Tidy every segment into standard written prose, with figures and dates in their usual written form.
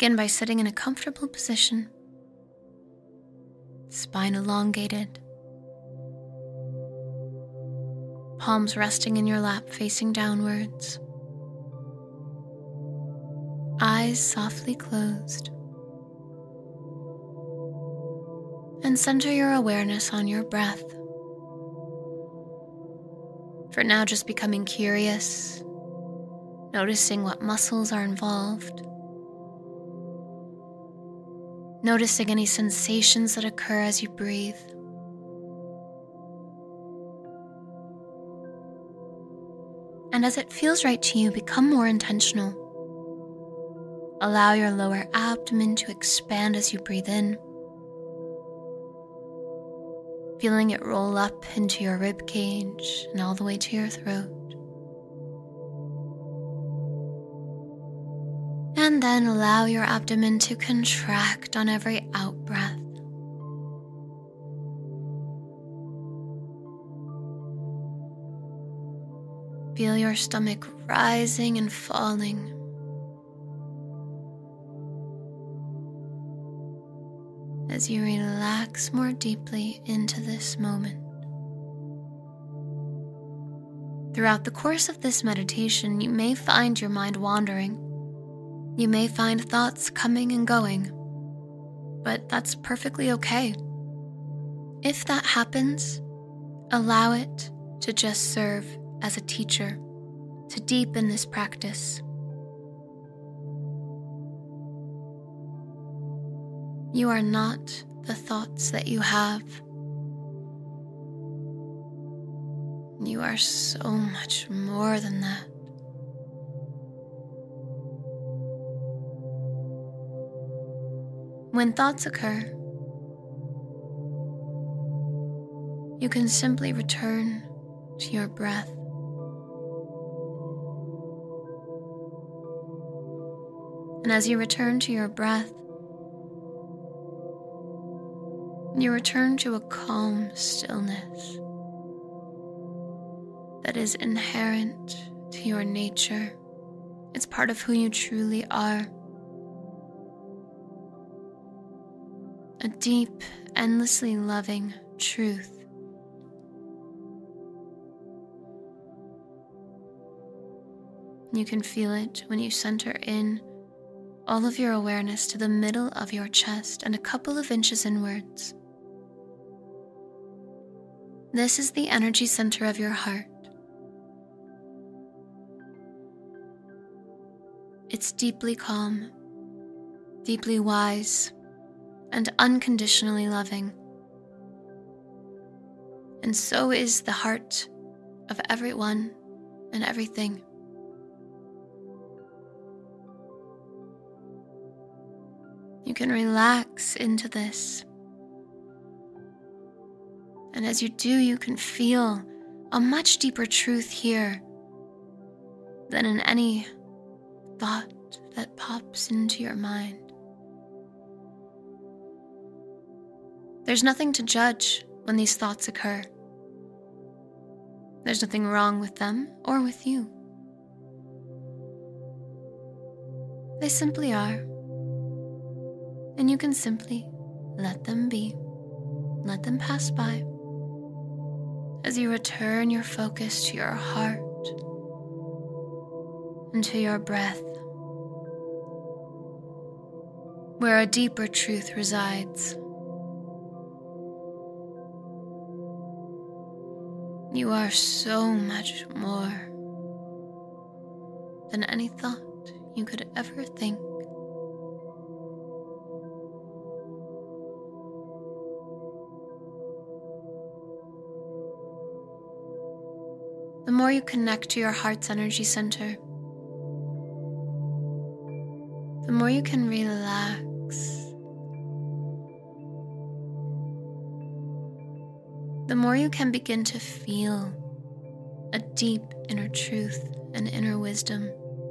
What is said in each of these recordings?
Begin by sitting in a comfortable position, spine elongated, palms resting in your lap facing downwards, eyes softly closed, and center your awareness on your breath. For now, just becoming curious, noticing what muscles are involved, noticing any sensations that occur as you breathe. And as it feels right to you, become more intentional. Allow your lower abdomen to expand as you breathe in, feeling it roll up into your rib cage and all the way to your throat. And then allow your abdomen to contract on every out-breath. Feel your stomach rising and falling. As you relax more deeply into this moment. Throughout the course of this meditation, you may find your mind wandering. You may find thoughts coming and going, but that's perfectly okay. If that happens, allow it to just serve as a teacher to deepen this practice. You are not the thoughts that you have. You are so much more than that. When thoughts occur, you can simply return to your breath. And as you return to your breath, you return to a calm stillness that is inherent to your nature. It's part of who you truly are. A deep, endlessly loving truth. You can feel it when you center in all of your awareness to the middle of your chest and a couple of inches inwards. This is the energy center of your heart. It's deeply calm, deeply wise, and unconditionally loving. And so is the heart of everyone and everything. You can relax into this. And as you do, you can feel a much deeper truth here than in any thought that pops into your mind. There's nothing to judge when these thoughts occur. There's nothing wrong with them or with you. They simply are. And you can simply let them be. Let them pass by. As you return your focus to your heart and to your breath, where a deeper truth resides. You are so much more than any thought you could ever think. The more you connect to your heart's energy center, the more you can relax. The more you can begin to feel a deep inner truth and inner wisdom.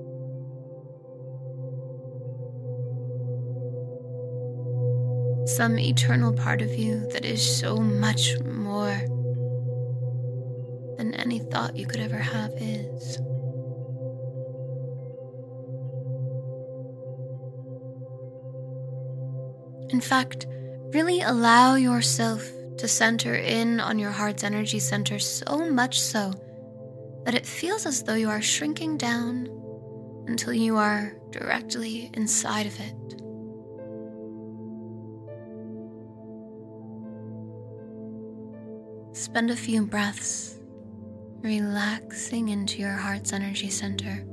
Some eternal part of you that is so much more than any thought you could ever have is. In fact, really allow yourself to center in on your heart's energy center, so much so that it feels as though you are shrinking down until you are directly inside of it. Spend a few breaths relaxing into your heart's energy center.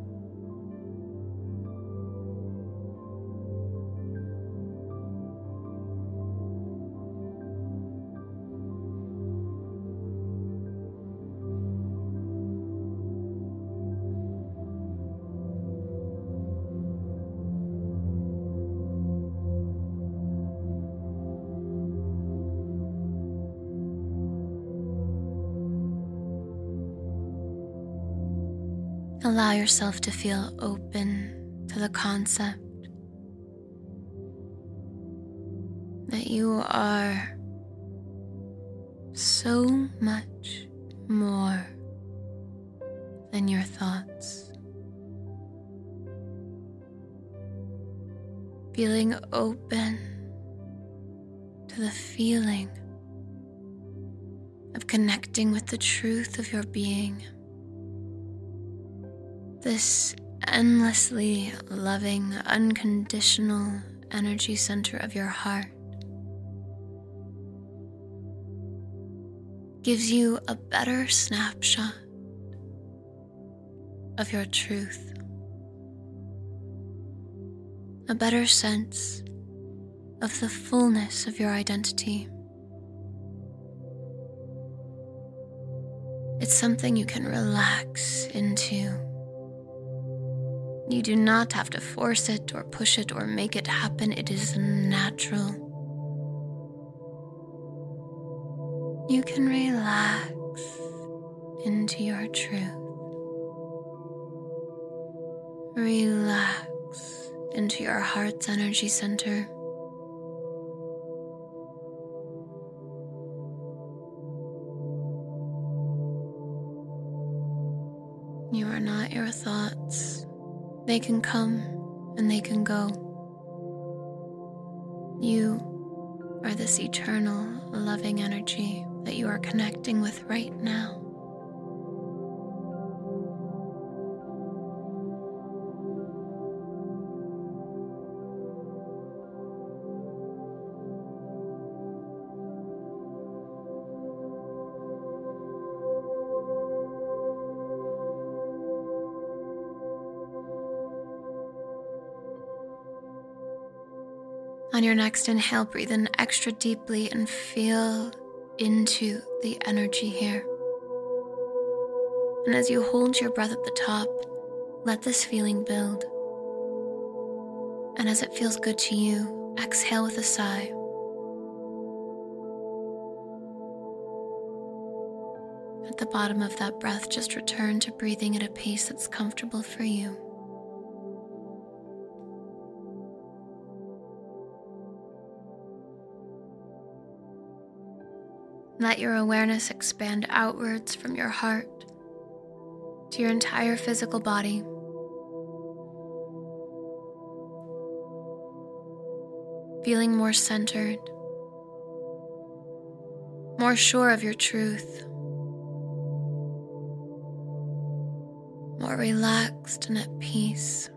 Allow yourself to feel open to the concept that you are so much more than your thoughts. Feeling open to the feeling of connecting with the truth of your being. This endlessly loving, unconditional energy center of your heart gives you a better snapshot of your truth, a better sense of the fullness of your identity. It's something you can relax into. You do not have to force it or push it or make it happen. It is natural. You can relax into your truth. Relax into your heart's energy center. You are not your thoughts. They can come and they can go. You are this eternal, loving energy that you are connecting with right now. On your next inhale, breathe in extra deeply and feel into the energy here. And as you hold your breath at the top, let this feeling build. And as it feels good to you, exhale with a sigh. At the bottom of that breath, just return to breathing at a pace that's comfortable for you. Let your awareness expand outwards from your heart to your entire physical body. Feeling more centered, more sure of your truth, more relaxed and at peace.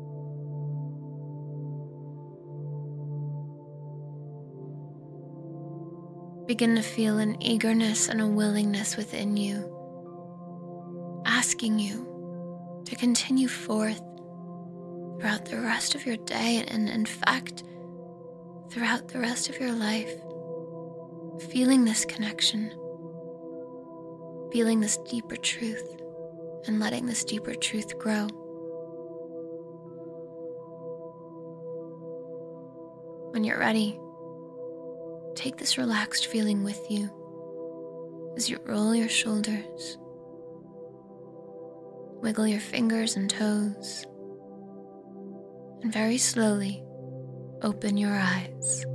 Begin to feel an eagerness and a willingness within you, asking you to continue forth throughout the rest of your day and in fact, throughout the rest of your life, feeling this connection, feeling this deeper truth, and letting this deeper truth grow. When you're ready, take this relaxed feeling with you as you roll your shoulders, wiggle your fingers and toes, and very slowly open your eyes.